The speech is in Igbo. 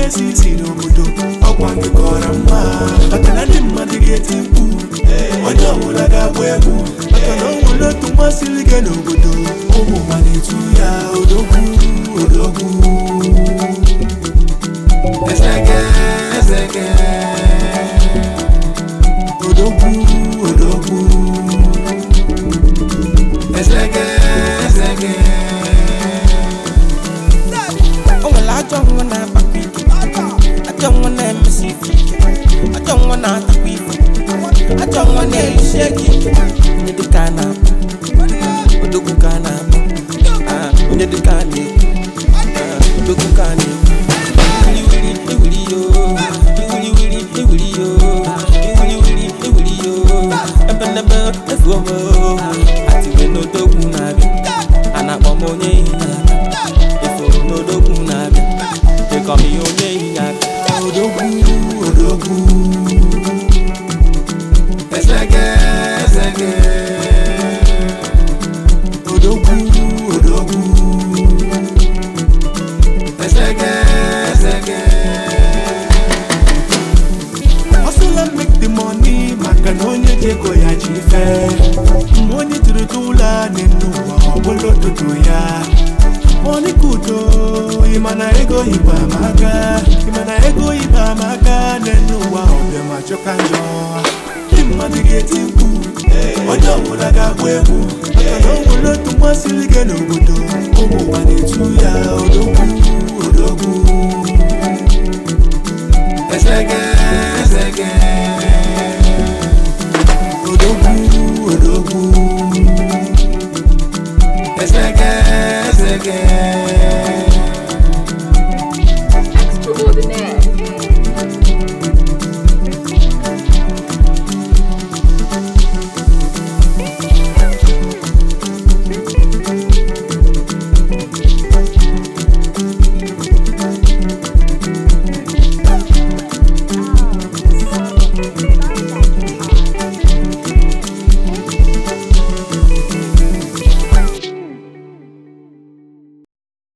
esi n'obodo ọkwa nke kọrọ mma maka na ndị mmadụ ga-eti mkpu onye ọbụla ga-agba egwu maka na o nwere otu nwa siri ike n'obodo ụmụ ma na-etu ya odogwu odogwu ezege ezege odogwu odogwu ezege ezege oh well I don't wanna back I don't wanna miss it I don't wanna tap it I don't wanna shake it you the kana odogu kana you the kana odogu kana wili yo wili yo ebe efuomo ati we no dogu na bi ana pomonye ifo no dogu na bi they call me onye ya odogwu ezege ezege odogwu odogwu ezege ezege hustle and make the money maka na onye jego ya ji fe mgbe onye jiri tụla n'elu ụwa ọbụla ụtụtụ ya money kudo imana ego iba maka n'elu ụwa ọbịa ma chọka njọ ndị mmadụ ga-eti mkpu onye ọbụla ga-agba egwu maka na o nwere otu nwa siri ike n'obodo ụmụ ụwa na-etu ya odogwu odogwu ezege ezege odogwu